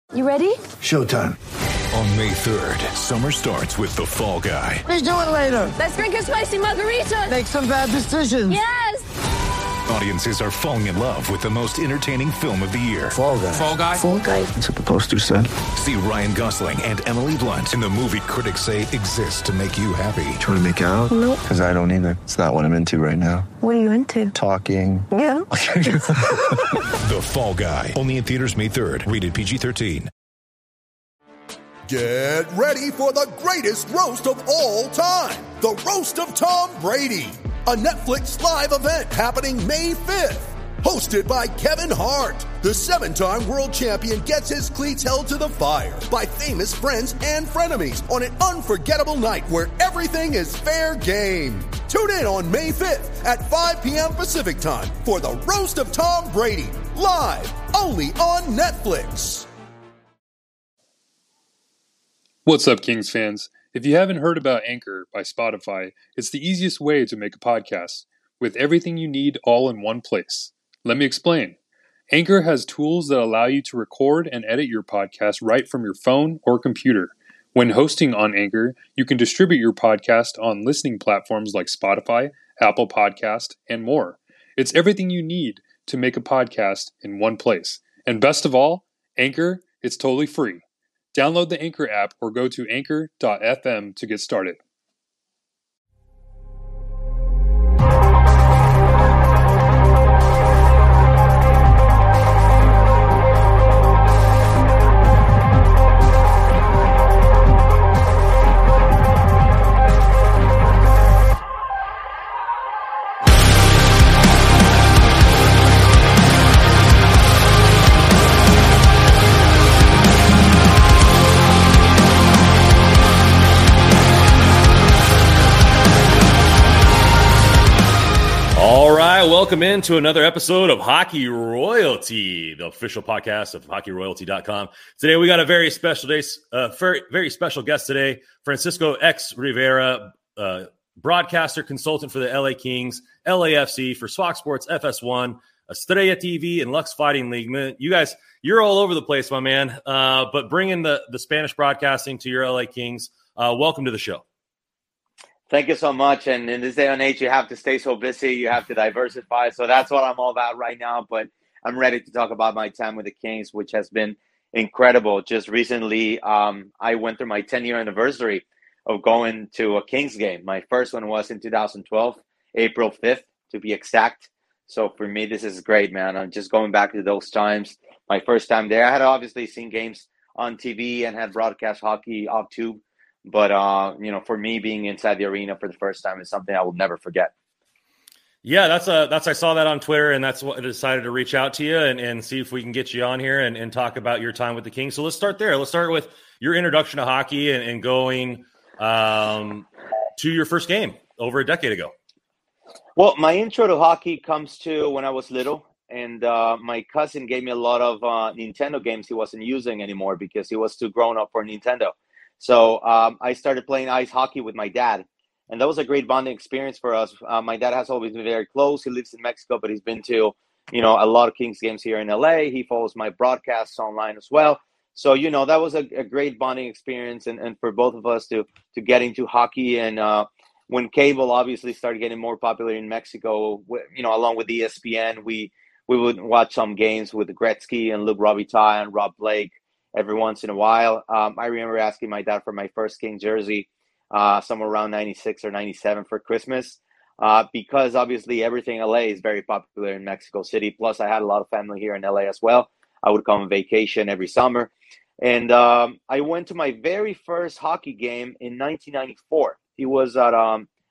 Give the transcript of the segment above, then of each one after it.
You ready? Showtime. On May 3rd, summer starts with The Fall Guy. Let's do it later. Let's drink a spicy margarita. Make some bad decisions. Yes! Audiences are falling in love with the most entertaining film of the year. Fall Guy. Fall Guy? Fall guy. That's what the poster said. See Ryan Gosling and Emily Blunt in the movie critics say exists to make you happy. Trying to make it out? Nope. Because I don't either. It's not what I'm into right now. What are you into? Talking. Yeah. The Fall Guy. Only in theaters May 3rd. Rated PG-13. Get ready for the greatest roast of all time. The Roast of Tom Brady. A Netflix live event happening May 5th. Hosted by Kevin Hart. The 7-time world champion gets his cleats held to the fire by famous friends and frenemies on an unforgettable night where everything is fair game. Tune in on May 5th at 5 p.m. Pacific time for the Roast of Tom Brady. Live only on Netflix. What's up, Kings fans? If you haven't heard about Anchor by Spotify, it's the easiest way to make a podcast with everything you need all in one place. Let me explain. Anchor has tools that allow you to record and edit your podcast right from your phone or computer. When hosting on Anchor, you can distribute your podcast on listening platforms like Spotify, Apple Podcast, and more. It's everything you need to make a podcast in one place. And best of all, Anchor, it's totally free. Download the Anchor app or go to anchor.fm to get started. All right, welcome into another episode of Hockey Royalty, the official podcast of HockeyRoyalty.com. Today we got a very special day, very special guest today, Francisco X Rivera, broadcaster, consultant for the LA Kings, LAFC, for Fox Sports, FS1, Estrella TV, and Lux Fighting League. Man, you guys, you're all over the place, my man. But bringing the Spanish broadcasting to your LA Kings. Welcome to the show. Thank you so much. And in this day and age, you have to stay so busy. You have to diversify. So that's what I'm all about right now. But I'm ready to talk about my time with the Kings, which has been incredible. Just recently, I went through my 10-year anniversary of going to a Kings game. My first one was in 2012, April 5th, to be exact. So for me, this is great, man. I'm just going back to those times. My first time there, I had obviously seen games on TV and had broadcast hockey off tube. But, for me, being inside the arena for the first time is something I will never forget. Yeah, I saw that on Twitter, and that's what I decided to reach out to you and see if we can get you on here and talk about your time with the Kings. So let's start there. Let's start with your introduction to hockey and going to your first game over a decade ago. Well, my intro to hockey comes to when I was little, and my cousin gave me a lot of Nintendo games he wasn't using anymore because he was too grown up for Nintendo. So I started playing ice hockey with my dad, and that was a great bonding experience for us. My dad has always been very close. He lives in Mexico, but he's been to, a lot of Kings games here in LA. He follows my broadcasts online as well. So, that was a great bonding experience and for both of us to get into hockey. And when cable obviously started getting more popular in Mexico, along with ESPN, we would watch some games with Gretzky and Luc Robitaille and Rob Blake every once in a while. I remember asking my dad for my first King jersey somewhere around 96 or 97 for Christmas because obviously everything LA is very popular in Mexico City. Plus, I had a lot of family here in LA as well. I would come on vacation every summer. And I went to my very first hockey game in 1994. It was at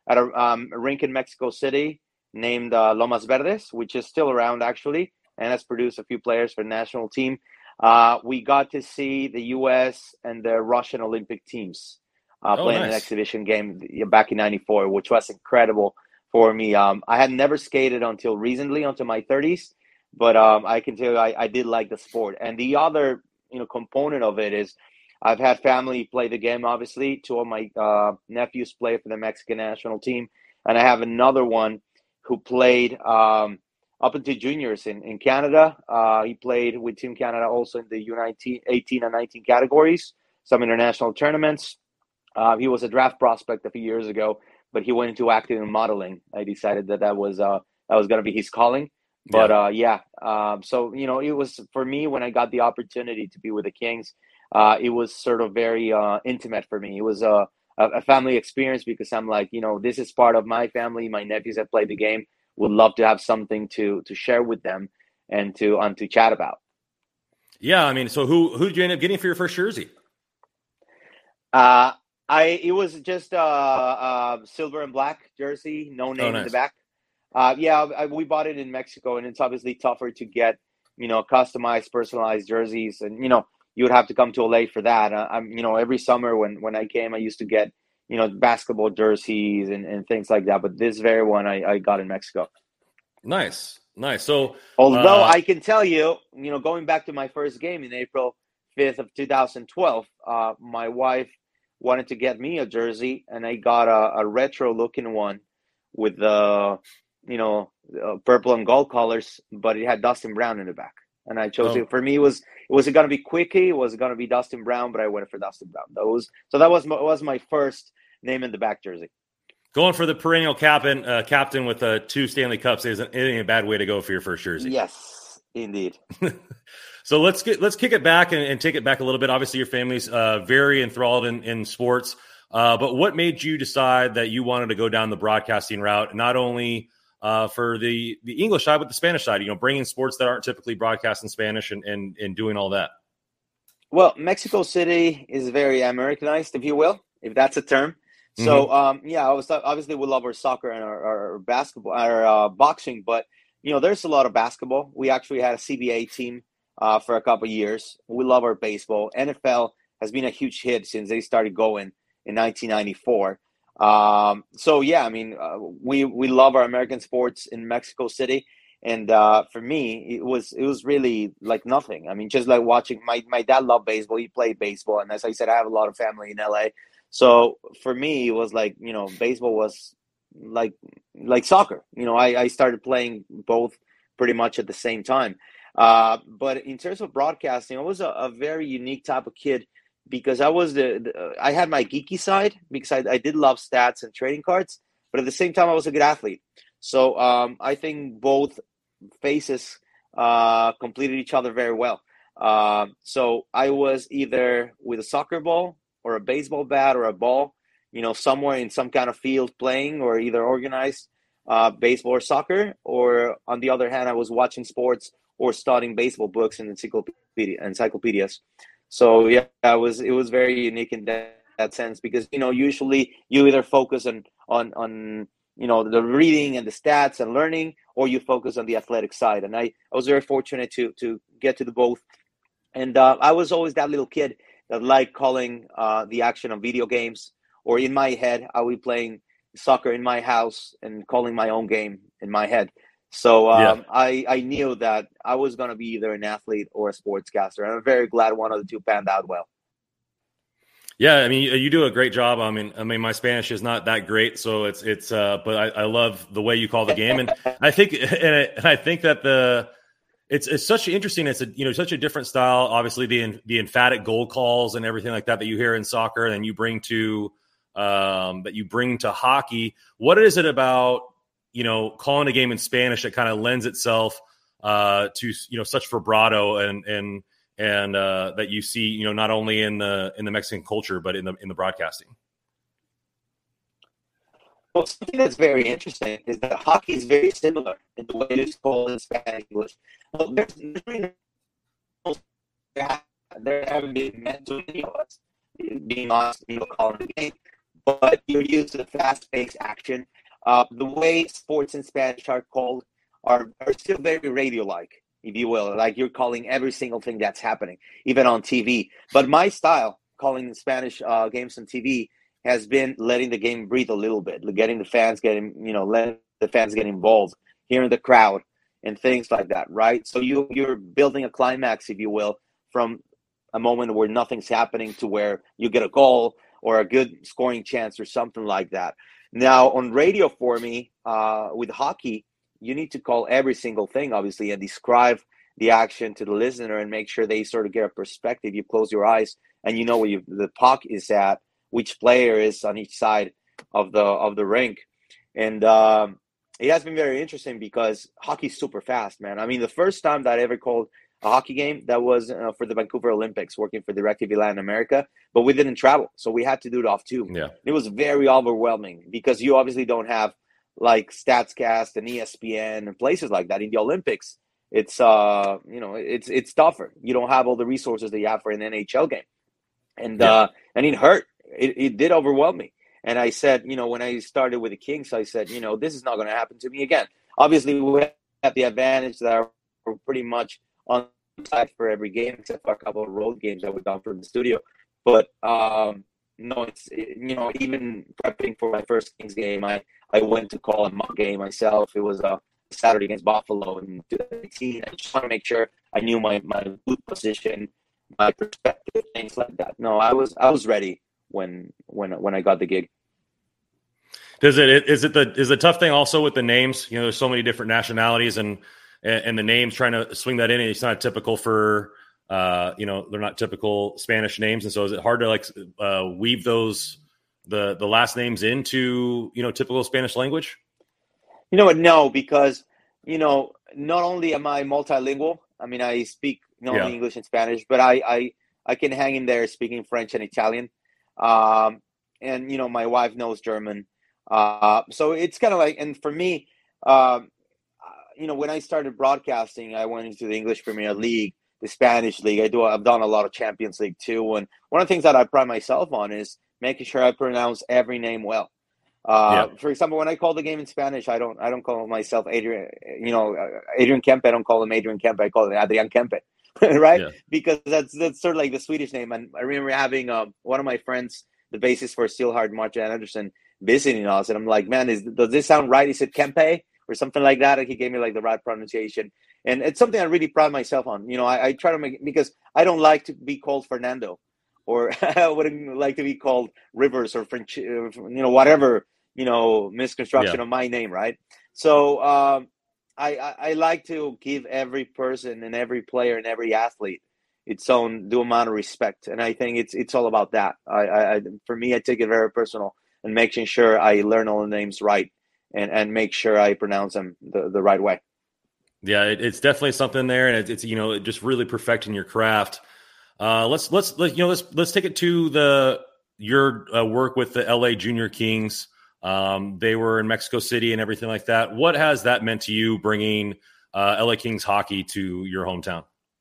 a rink in Mexico City named Lomas Verdes, which is still around actually, and has produced a few players for the national team. We got to see the U.S. and the Russian Olympic teams playing an exhibition game back in 94, which was incredible for me. I had never skated until recently, until my 30s, but I can tell you I did like the sport. And the other component of it is I've had family play the game, obviously. Two of my nephews play for the Mexican national team, and I have another one who played up into juniors in Canada. He played with Team Canada also in the U19, 18 and 19 categories, some international tournaments. He was a draft prospect a few years ago, but he went into acting and modeling. I decided that was going to be his calling. But so it was for me when I got the opportunity to be with the Kings. It was sort of very intimate for me. It was a family experience because I'm like, this is part of my family. My nephews have played the game. Would love to have something to share with them and to chat about. Yeah, I mean, so who did you end up getting for your first jersey? It was just silver and black jersey, no name in the back. We bought it in Mexico, and it's obviously tougher to get, customized, personalized jerseys, and you would have to come to LA for that. Every summer when I came, I used to get basketball jerseys and things like that. But this very one I got in Mexico. Nice. So although I can tell you, going back to my first game in April 5th of 2012, my wife wanted to get me a jersey, and I got a retro looking one with the purple and gold colors, but it had Dustin Brown in the back. And I chose it. For me, it was going to be Quickie? Was it going to be Dustin Brown? But I went for Dustin Brown. That was my first name in the back jersey. Going for the perennial captain with 2 Stanley Cups isn't a bad way to go for your first jersey. Yes, indeed. So let's kick it back and take it back a little bit. Obviously, your family's very enthralled in sports. But what made you decide that you wanted to go down the broadcasting route, not only for the English side, but the Spanish side, bringing sports that aren't typically broadcast in Spanish and doing all that? Well, Mexico City is very Americanized, if you will, if that's a term. So, obviously we love our soccer and our basketball, our boxing, but, there's a lot of basketball. We actually had a CBA team for a couple of years. We love our baseball. NFL has been a huge hit since they started going in 1994. We love our American sports in Mexico City. And for me, it was really like nothing. I mean, just like watching my dad loved baseball. He played baseball. And as I said, I have a lot of family in LA. So for me, it was like, baseball was like soccer. I started playing both pretty much at the same time. But in terms of broadcasting, I was a very unique type of kid because I was I had my geeky side because I did love stats and trading cards, but at the same time, I was a good athlete. So I think both phases completed each other very well. So I was either with a soccer ball or a baseball bat or a ball, somewhere in some kind of field playing or either organized baseball or soccer, or on the other hand, I was watching sports or studying baseball books and encyclopedias. So yeah, it was very unique in that sense because usually you either focus on the reading and the stats and learning, or you focus on the athletic side. And I was very fortunate to get to the both. And I was always that little kid that liked calling the action of video games, or in my head, I would be playing soccer in my house and calling my own game in my head. So I knew that I was going to be either an athlete or a sportscaster. And I'm very glad one of the two panned out well. Yeah, I mean, you do a great job. I mean, my Spanish is not that great, so it's. But I love the way you call the game, and I think, I think that it's such interesting. It's such a different style. Obviously, the emphatic goal calls and everything like that you hear in soccer, and you bring to hockey. What is it about calling a game in Spanish that kind of lends itself to such vibrato and that you see, not only in the Mexican culture, but in the broadcasting? Well, something that's very interesting is that hockey is very similar in the way it's called in Spanish English. Well, there haven't been meant to any of us being honest, calling the game, but you're used to the fast-paced action. The way sports in Spanish are called are still very radio-like, if you will. Like you're calling every single thing that's happening, even on TV. But my style, calling Spanish games on TV, has been letting the game breathe a little bit, letting the fans get involved, hearing the crowd and things like that, right? So you're building a climax, if you will, from a moment where nothing's happening to where you get a goal or a good scoring chance or something like that. Now, on radio for me, with hockey, you need to call every single thing, obviously, and describe the action to the listener and make sure they sort of get a perspective. You close your eyes and you know where the puck is at, which player is on each side of the rink. And it has been very interesting because hockey's super fast, man. I mean, the first time that I ever called a hockey game, that was for the Vancouver Olympics, working for DirecTV Latin America, but we didn't travel, so we had to do it off tube. Yeah. It was very overwhelming because you obviously don't have like StatsCast and ESPN and places like that. In the Olympics, it's it's tougher. You don't have all the resources that you have for an NHL game, and it hurt. It did overwhelm me. And I said, when I started with the Kings, I said, this is not going to happen to me again. Obviously, we have the advantage that we're pretty much on site for every game, except for a couple of road games that we've done from the studio. But no, it's even prepping for my first Kings game, I went to call a mock game myself. It was a Saturday against Buffalo in 2018. I just want to make sure I knew my boot position, my perspective, things like that. No, I was ready when I got the gig. Is the tough thing also with the names? There's so many different nationalities and the names, trying to swing that in. It's not typical for they're not typical Spanish names, and so is it hard to weave those the last names into typical Spanish language? You know what? No, because not only am I multilingual. I mean, I speak not only English and Spanish, but I can hang in there speaking French and Italian. And my wife knows German. So it's kind of like, and for me, when I started broadcasting, I went into the English Premier League, the Spanish League. I've done a lot of Champions League too. And one of the things that I pride myself on is making sure I pronounce every name well. For example, when I call the game in Spanish, I don't call myself Adrian Kempe. I don't call him Adrian Kempe. I call him Adrian Kempe, right? Yeah. Because that's sort of like the Swedish name. And I remember having one of my friends, the bassist for Steelheart, Martin Anderson, visiting us, and I'm like, man, does this sound right? He said Kempe or something like that, and he gave me like the right pronunciation. And it's something I really pride myself on. I try to make, because I don't like to be called Fernando, or I wouldn't like to be called Rivers or French, whatever, misconstruction of my name, right? So I like to give every person and every player and every athlete its own due amount of respect, and I think it's all about that. For me, I take it very personal, and making sure I learn all the names right and make sure I pronounce them the right way. Yeah, it's definitely something there, and it's just really perfecting your craft. Let's take it to your work with the LA Junior Kings. They were in Mexico City and everything like that. What has that meant to you, bringing LA Kings hockey to your hometown?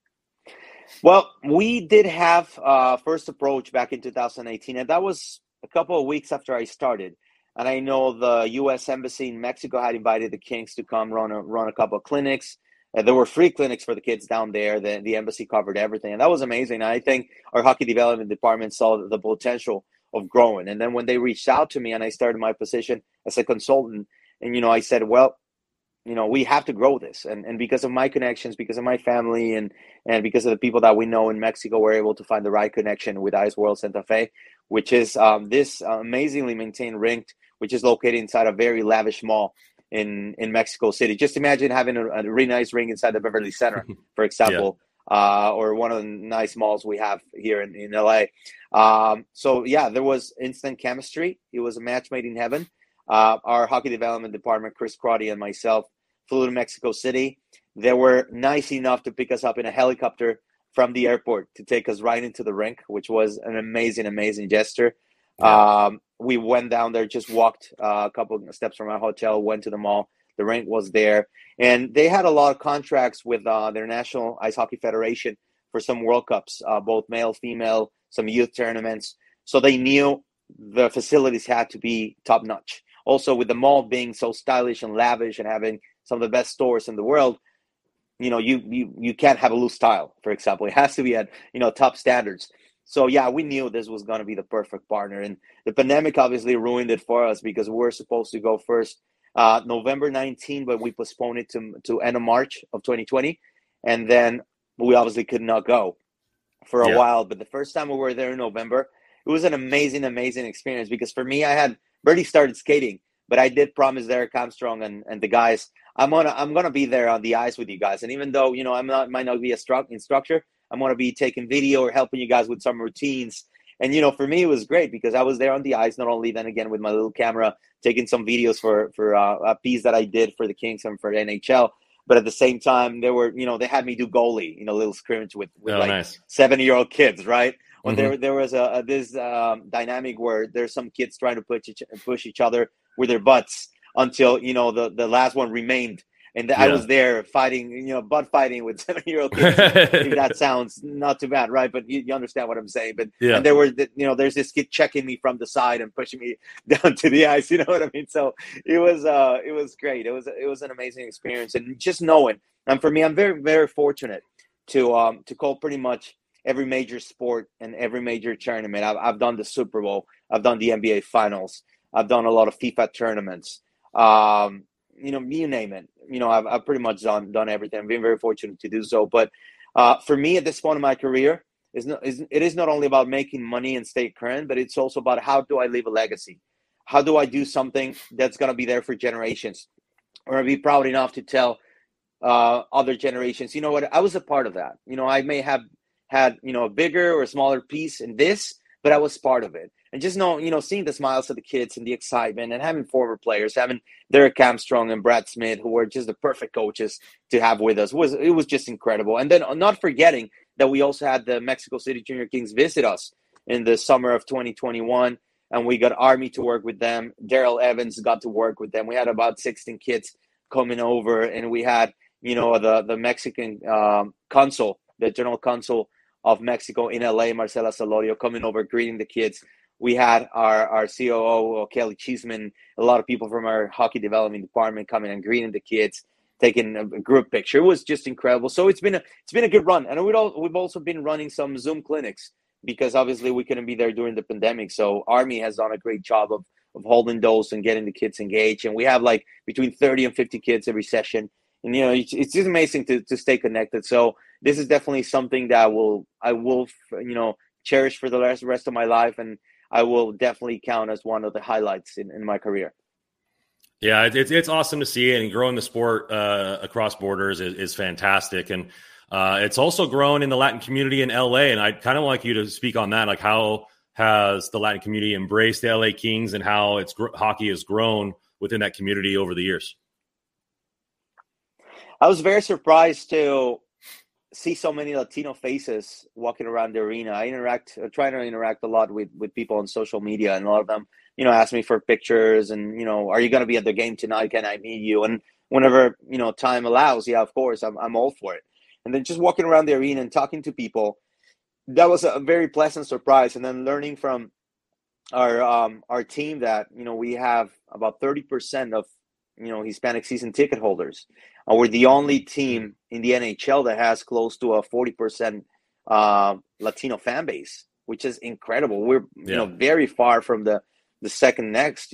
Well, we did have first approach back in 2018, and that was a couple of weeks after I started. And I know the U.S. Embassy in Mexico had invited the Kings to come run a couple of clinics. There were free clinics for the kids down there. The embassy covered everything, and that was amazing. And I think our hockey development department saw the potential of growing. And then when they reached out to me and I started my position as a consultant, and I said, well, we have to grow this. And because of my connections, because of my family, and because of the people that we know in Mexico, we're able to find the right connection with Ice World Santa Fe, which is this amazingly maintained rink, which is located inside a very lavish mall in Mexico City. Just imagine having a really nice rink inside the Beverly Center, for example, or one of the nice malls we have here in LA. There was instant chemistry. It was a match made in heaven. Our hockey development department, Chris Crotty and myself, flew to Mexico City. They were nice enough to pick us up in a helicopter from the airport to take us right into the rink, which was an amazing, amazing gesture. We went down there, just walked a couple of steps from our hotel, went to the mall. The rink was there. And they had a lot of contracts with their National Ice Hockey Federation for some World Cups, both male, female, some youth tournaments. So they knew the facilities had to be top-notch. Also, with the mall being so stylish and lavish and having some of the best stores in the world, you can't have a loose tile, for example. It has to be at, top standards. So, we knew this was going to be the perfect partner. And the pandemic obviously ruined it for us because we were supposed to go first November 19, but we postponed it to end of March of 2020. And then we obviously could not go for a while. But the first time we were there in November, it was an amazing, amazing experience because for me, I had barely started skating, But I did promise Derek Armstrong and the guys, I'm gonna be there on the ice with you guys. And even though, might not be a instructor, I'm gonna be taking video or helping you guys with some routines. And, for me, it was great because I was there on the ice, not only then again with my little camera, taking some videos for a piece that I did for the Kings and for the NHL. But at the same time, they were, they had me do goalie, little scrimmage with nice. 7-year-old kids, right? When Mm-hmm. there was this dynamic where there's some kids trying to push each other with their butts until, the last one remained. And I was there fighting, butt fighting with 7-year-old kids. If that sounds not too bad, right? But you understand what I'm saying. But and there were, there's this kid checking me from the side and pushing me down to the ice. You know what I mean? So it was great. It was an amazing experience, and just knowing. And for me, I'm very, very fortunate to call pretty much every major sport and every major tournament. I've done the Super Bowl. I've done the NBA Finals. I've done a lot of FIFA tournaments. You name it. I've pretty much done everything. I've been very fortunate to do so. But for me, at this point in my career, it is not only about making money and stay current, but it's also about how do I leave a legacy? How do I do something that's going to be there for generations, or be proud enough to tell other generations, you know what, I was a part of that. I may have had a bigger or smaller piece in this, but I was part of it. And just seeing the smiles of the kids and the excitement, and having former players, having Derek Armstrong and Brad Smith, who were just the perfect coaches to have with us, it was just incredible. And then not forgetting that we also had the Mexico City Junior Kings visit us in the summer of 2021, and we got Army to work with them. Daryl Evans got to work with them. We had about 16 kids coming over, and we had the Mexican consul, the general consul of Mexico in LA, Marcela Salorio, coming over, greeting the kids. We had our COO, Kelly Cheeseman, a lot of people from our hockey development department coming and greeting the kids, taking a group picture. It was just incredible. So it's been a good run. And we've also been running some Zoom clinics because obviously we couldn't be there during the pandemic. So Army has done a great job of holding those and getting the kids engaged. And we have like between 30 and 50 kids every session. And, it's just amazing to stay connected. So this is definitely something that I will cherish for the rest of my life. And I will definitely count as one of the highlights in my career. Yeah, it's awesome to see it, and growing the sport across borders is fantastic. And it's also grown in the Latin community in LA. And I'd kind of like you to speak on that. Like, how has the Latin community embraced the LA Kings, and how hockey has grown within that community over the years? I was very surprised to see so many Latino faces walking around the arena. I try to interact a lot with people on social media, and a lot of them, ask me for pictures and, are you going to be at the game tonight? Can I meet you? And whenever, time allows, yeah, of course, I'm all for it. And then just walking around the arena and talking to people, that was a very pleasant surprise. And then learning from our team that, we have about 30% of, Hispanic season ticket holders. We're the only team in the NHL that has close to a 40% Latino fan base, which is incredible. We're very far from the second next.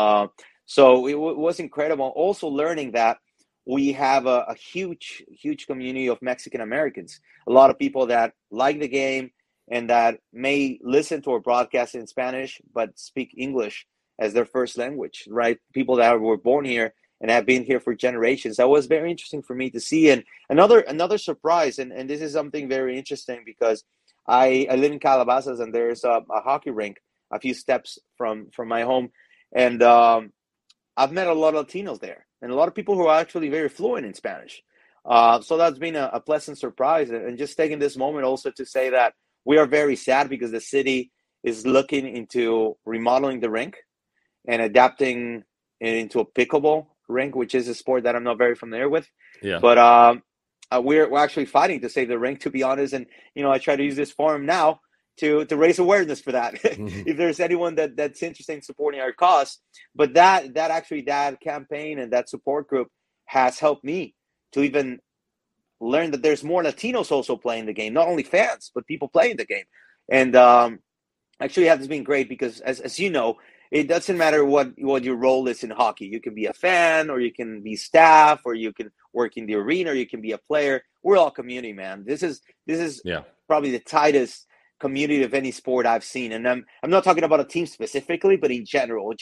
So it was incredible. Also learning that we have a huge community of Mexican Americans. A lot of people that like the game and that may listen to our broadcast in Spanish but speak English as their first language, right? People that were born here and have been here for generations. That was very interesting for me to see. And another surprise, and this is something very interesting because I live in Calabasas, and there's a hockey rink a few steps from my home. And I've met a lot of Latinos there, and a lot of people who are actually very fluent in Spanish. So that's been a pleasant surprise. And just taking this moment also to say that we are very sad because the city is looking into remodeling the rink and adapting it into a pickleball rink, which is a sport that I'm not very familiar with. Yeah. But we're actually fighting to save the rink, to be honest. And, I try to use this forum now to raise awareness for that. Mm-hmm. If there's anyone that's interested in supporting our cause. But that campaign and that support group has helped me to even learn that there's more Latinos also playing the game, not only fans, but people playing the game. And actually has been great because, as you know, it doesn't matter what your role is in hockey. You can be a fan, or you can be staff, or you can work in the arena, or you can be a player. We're all community, man. This is probably the tightest community of any sport I've seen. And I'm not talking about a team specifically, but in general, just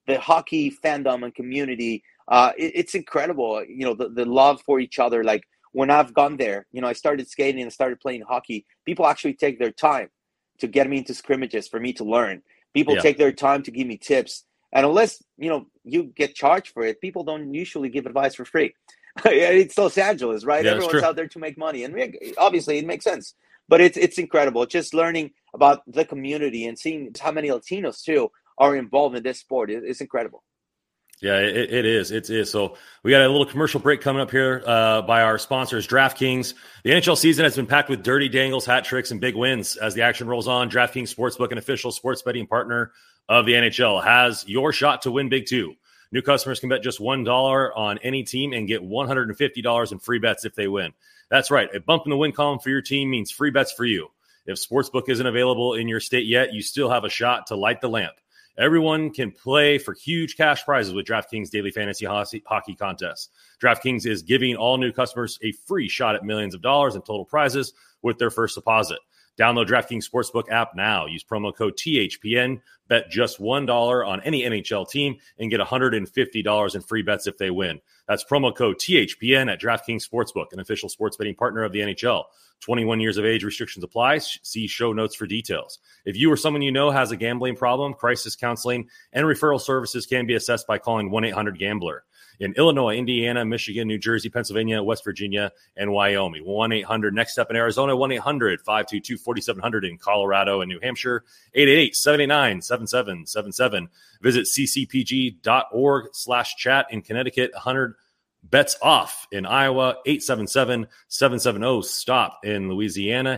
the hockey fandom and community, it's incredible. The love for each other. Like when I've gone there, I started skating and started playing hockey. People actually take their time to get me into scrimmages for me to learn. People take their time to give me tips. And unless, you get charged for it, people don't usually give advice for free. It's Los Angeles, right? Yeah, everyone's out there to make money. And obviously it makes sense. But it's incredible. Just learning about the community and seeing how many Latinos, too, are involved in this sport. It's incredible. Yeah, it is. It is. So we got a little commercial break coming up here by our sponsors, DraftKings. The NHL season has been packed with dirty dangles, hat tricks, and big wins. As the action rolls on, DraftKings Sportsbook, an official sports betting partner of the NHL, has your shot to win big too. New customers can bet just $1 on any team and get $150 in free bets if they win. That's right. A bump in the win column for your team means free bets for you. If Sportsbook isn't available in your state yet, you still have a shot to light the lamp. Everyone can play for huge cash prizes with DraftKings Daily Fantasy Hockey Contests. DraftKings is giving all new customers a free shot at millions of dollars in total prizes with their first deposit. Download DraftKings Sportsbook app now. Use promo code THPN. Bet just $1 on any NHL team and get $150 in free bets if they win. That's promo code THPN at DraftKings Sportsbook, an official sports betting partner of the NHL. 21 years of age, restrictions apply. See show notes for details. If you or someone you know has a gambling problem, crisis counseling and referral services can be assessed by calling 1-800-GAMBLER. In Illinois, Indiana, Michigan, New Jersey, Pennsylvania, West Virginia, and Wyoming. 1-800-NEXT STEP in Arizona, 1-800-522-4700 in Colorado and New Hampshire, 888-789-7777. Visit ccpg.org/chat in Connecticut, 100 bets off in Iowa, 877-770-STOP in Louisiana,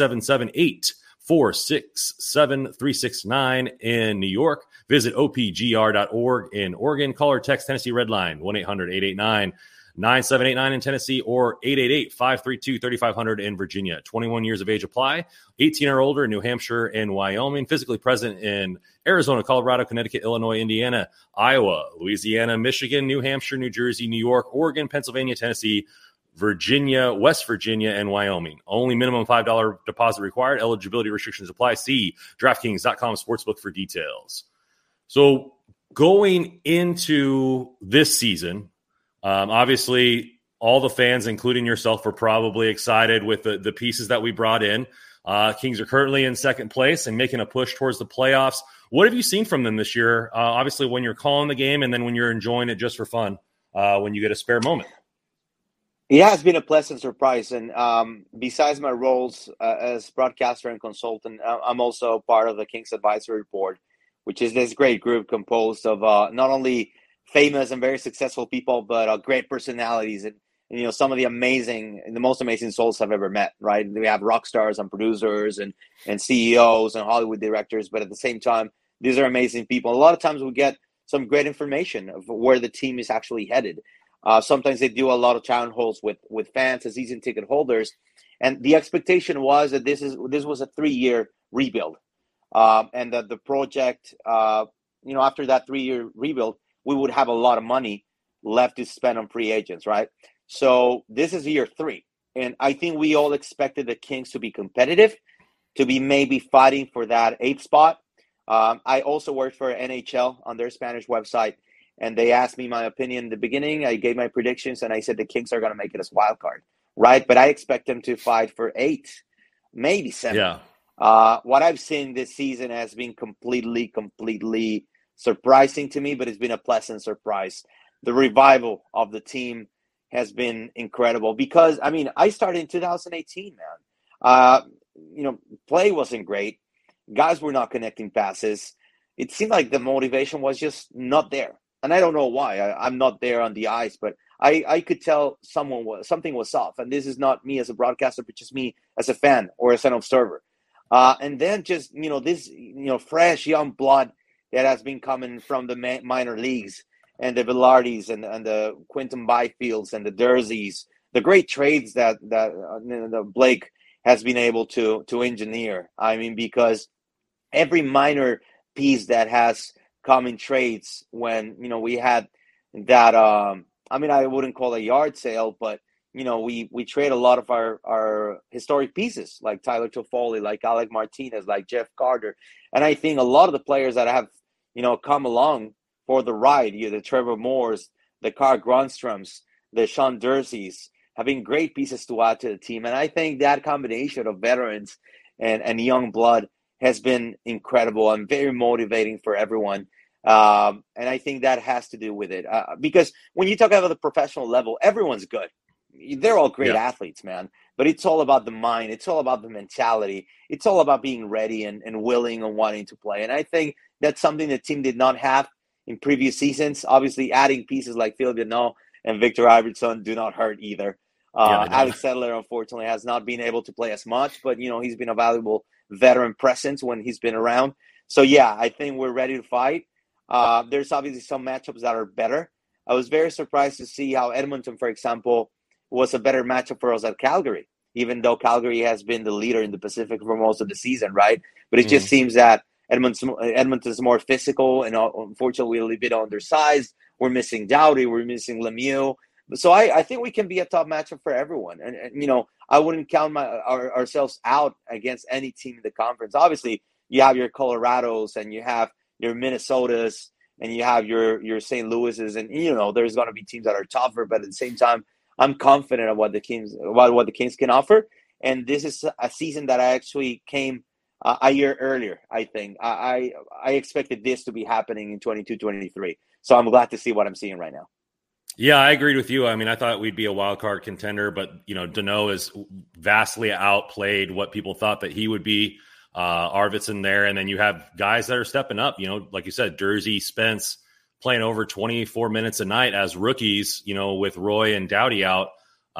877-846-7369 in New York. Visit opgr.org in Oregon. Call or text Tennessee Redline, 1-800-889-9789 in Tennessee, or 888-532-3500 in Virginia. 21 years of age apply, 18 or older in New Hampshire and Wyoming, physically present in Arizona, Colorado, Connecticut, Illinois, Indiana, Iowa, Louisiana, Michigan, New Hampshire, New Jersey, New York, Oregon, Pennsylvania, Tennessee, Virginia, West Virginia, and Wyoming. Only minimum $5 deposit required. Eligibility restrictions apply. See DraftKings.com Sportsbook for details. So going into this season, obviously all the fans, including yourself, were probably excited with the pieces that we brought in. Kings are currently in second place and making a push towards the playoffs. What have you seen from them this year? Obviously, when you're calling the game and then when you're enjoying it just for fun, when you get a spare moment. Yeah, it's been a pleasant surprise. And besides my roles as broadcaster and consultant, I'm also part of the Kings Advisory Board, which is this great group composed of not only famous and very successful people, but great personalities and some of the most amazing souls I've ever met, right? We have rock stars and producers and CEOs and Hollywood directors, but at the same time, these are amazing people. A lot of times we get some great information of where the team is actually headed. Sometimes they do a lot of town halls with fans as season ticket holders. And the expectation was that this was a 3-year rebuild. And that the project, after that 3-year rebuild, we would have a lot of money left to spend on free agents, right? So this is year 3. And I think we all expected the Kings to be competitive, to be maybe fighting for that 8th spot. I also worked for NHL on their Spanish website, and they asked me my opinion in the beginning. I gave my predictions, and I said the Kings are going to make it as wild card, right? But I expect them to fight for 8, maybe 7. Yeah. What I've seen this season has been completely surprising to me, but it's been a pleasant surprise. The revival of the team has been incredible because, I started in 2018, man. Play wasn't great. Guys were not connecting passes. It seemed like the motivation was just not there. And I don't know why. I'm not there on the ice, but I could tell something was off. And this is not me as a broadcaster, but just me as a fan or as an observer. And then just, this, fresh young blood that has been coming from the minor leagues and the Villardis and the Quinton Byfields and the Durzeys, the great trades that Blake has been able to engineer. Because every minor piece that has come in trades when, we had that, I wouldn't call it a yard sale, but, we trade a lot of our historic pieces like Tyler Toffoli, like Alec Martinez, like Jeff Carter. And I think a lot of the players that have, come along for the ride. You the Trevor Moores, the Carl Grundstroms, the Sean Durseys, having great pieces to add to the team. And I think that combination of veterans and young blood has been incredible and very motivating for everyone. And I think that has to do with it. Because when you talk about the professional level, everyone's good. They're all great athletes, man. But it's all about the mind. It's all about the mentality. It's all about being ready and willing and wanting to play. And I think that's something the team did not have in previous seasons. Obviously, adding pieces like Phil Deneau and Victor Iverson do not hurt either. Alex Sedler, unfortunately, has not been able to play as much, but, he's been a valuable veteran presence when he's been around. So, yeah, I think we're ready to fight. There's obviously some matchups that are better. I was very surprised to see how Edmonton, for example, was a better matchup for us at Calgary, even though Calgary has been the leader in the Pacific for most of the season, right? But it just seems that Edmonton's more physical, and unfortunately, we're a bit undersized. We're missing Doughty. We're missing Lemieux. So I think we can be a top matchup for everyone. And I wouldn't count ourselves out against any team in the conference. Obviously, you have your Colorados and you have your Minnesotas and you have your St. Louis's. And, there's going to be teams that are tougher. But at the same time, I'm confident of what the Kings can offer. And this is a season that I actually came a year earlier, I think. I expected this to be happening in 22-23. So I'm glad to see what I'm seeing right now. Yeah, I agreed with you. I mean, I thought we'd be a wild card contender, but, Deneau has vastly outplayed what people thought that he would be. Arvidsson there. And then you have guys that are stepping up, like you said, Jersey, Spence playing over 24 minutes a night as rookies, with Roy and Doughty out.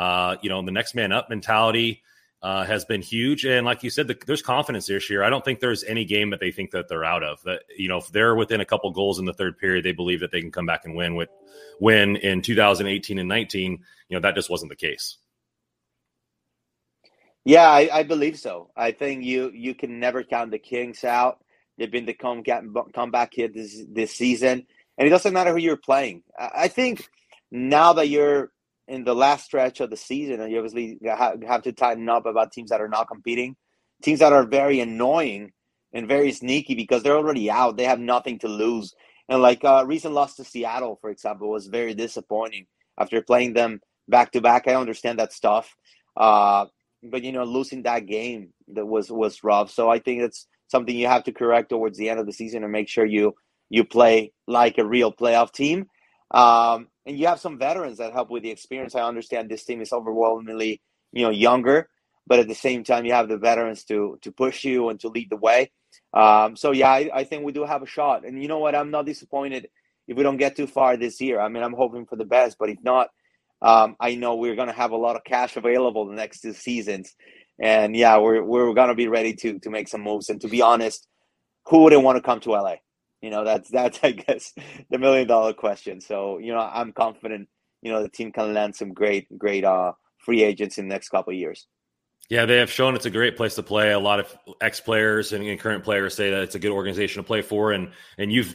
The next man up mentality has been huge. And like you said, there's confidence this year. I don't think there's any game that they think that they're out of. That, if they're within a couple goals in the third period, they believe that they can come back and win in 2018 and 19. That just wasn't the case. Yeah, I believe so. I think you can never count the Kings out. They've been the comeback hit this season. And it doesn't matter who you're playing. I think now that you're in the last stretch of the season, and you obviously have to tighten up about teams that are not competing, teams that are very annoying and very sneaky because they're already out. They have nothing to lose. And like recent loss to Seattle, for example, was very disappointing. After playing them back-to-back, I understand that stuff. But, losing that game that was rough. So I think it's something you have to correct towards the end of the season and make sure you play like a real playoff team. And you have some veterans that help with the experience. I understand this team is overwhelmingly, younger, but at the same time, you have the veterans to push you and to lead the way. So, yeah, I think we do have a shot. And you know what? I'm not disappointed if we don't get too far this year. I mean, I'm hoping for the best, but if not, I know we're going to have a lot of cash available the next 2 seasons. And, yeah, we're going to be ready to make some moves. And to be honest, who wouldn't want to come to LA? That's I guess, the $1 million question. So, I'm confident, the team can land some great free agents in the next couple of years. Yeah, they have shown it's a great place to play. A lot of ex-players and current players say that it's a good organization to play for, and you've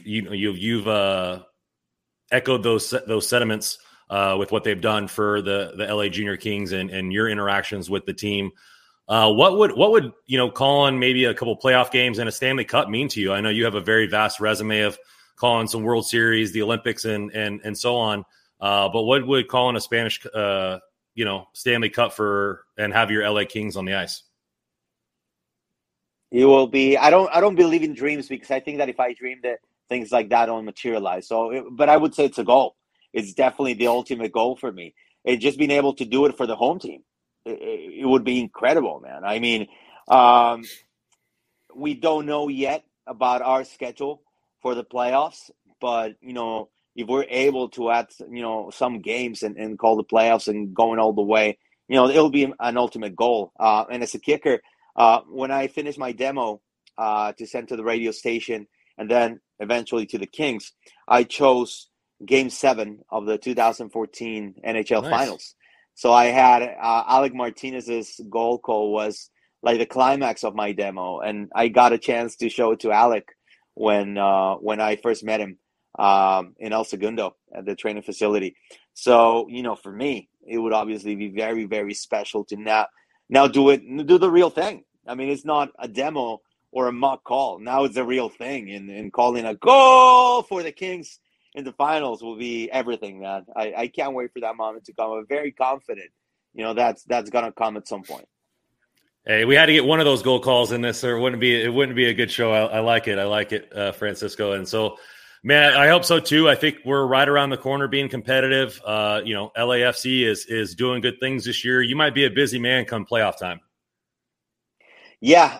echoed those sentiments with what they've done for the LA Junior Kings and your interactions with the team. What would calling maybe a couple playoff games and a Stanley Cup mean to you? I know you have a very vast resume of calling some World Series, the Olympics, and so on. But what would calling a Spanish Stanley Cup and have your LA Kings on the ice? It will be. I don't believe in dreams because I think that if I dream that things like that don't materialize. But I would say it's a goal. It's definitely the ultimate goal for me. It's just being able to do it for the home team. It would be incredible, man. I mean, we don't know yet about our schedule for the playoffs, but if we're able to add, some games and call the playoffs and going all the way, it'll be an ultimate goal. And as a kicker, when I finished my demo to send to the radio station and then eventually to the Kings, I chose Game 7 of the 2014 NHL Finals. So I had Alec Martinez's goal call was like the climax of my demo, and I got a chance to show it to Alec when I first met him in El Segundo at the training facility. So, for me, it would obviously be very, very special to now do the real thing. I mean, it's not a demo or a mock call. Now it's a real thing, and calling a goal for the Kings in the finals will be everything, man. I can't wait for that moment to come. I'm very confident, that's going to come at some point. Hey, we had to get one of those goal calls in this, or it wouldn't be a good show. I like it, Francisco. And so, man, I hope so too. I think we're right around the corner being competitive. LAFC is doing good things this year. You might be a busy man come playoff time. Yeah,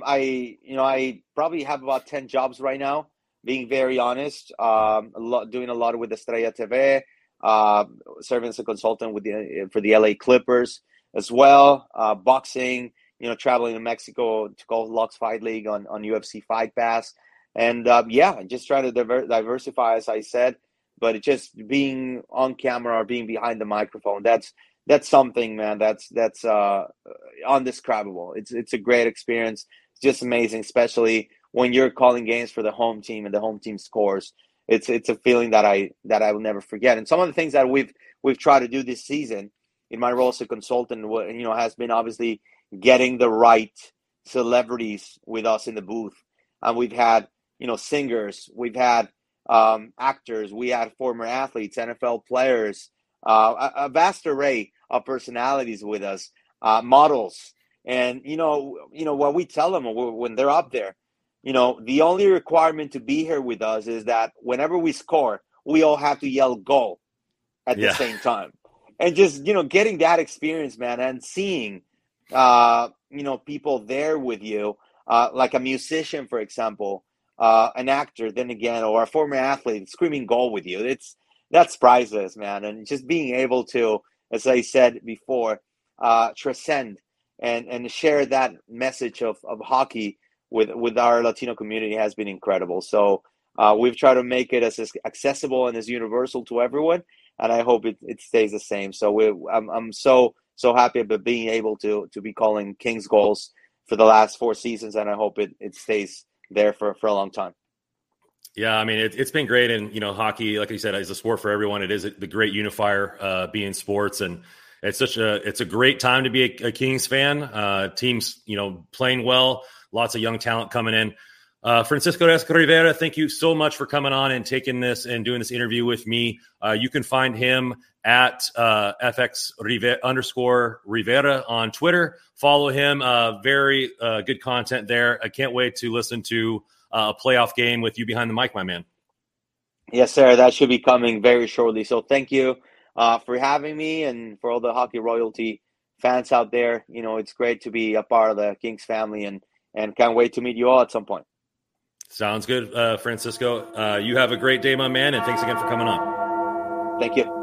I probably have about 10 jobs right now, being very honest. Doing a lot with Estrella TV, serving as a consultant for the LA Clippers as well. Boxing, traveling to Mexico to call Lux Fight League on UFC Fight Pass. And just trying to diversify, as I said, but it's just being on camera or being behind the microphone. That's something, man. That's undescribable. It's a great experience. It's just amazing, especially when you're calling games for the home team and the home team scores. It's a feeling that I will never forget. And some of the things that we've tried to do this season in my role as a consultant, has been obviously getting the right celebrities with us in the booth. And we've had, singers, we've had actors, we had former athletes, NFL players, a vast array of personalities with us, models. And, what we tell them when they're up there, the only requirement to be here with us is that whenever we score, we all have to yell goal at the same time. And just, getting that experience, man, and seeing, people there with you, like a musician, for example, an actor, then again, or a former athlete screaming goal with you. That's priceless, man. And just being able to, as I said before, transcend and share that message of hockey with our Latino community has been incredible. So we've tried to make it as accessible and as universal to everyone, and I hope it stays the same. So I'm so happy about being able to be calling Kings goals for the last 4 seasons, and I hope it stays there for a long time. Yeah, I mean, it's been great. And, hockey, like you said, is a sport for everyone. It is the great unifier being sports. And it's a great time to be a Kings fan. Teams, playing well, lots of young talent coming in. Francisco Rivera, thank you so much for coming on and taking this and doing this interview with me. You can find him at FX_Rivera on Twitter. Follow him. Very good content there. I can't wait to listen to a playoff game with you behind the mic, my man. Yes, sir. That should be coming very shortly. So thank you for having me, and for all the Hockey Royalty fans out there. It's great to be a part of the Kings family, and can't wait to meet you all at some point. Sounds good, Francisco. You have a great day, my man, and thanks again for coming on. Thank you.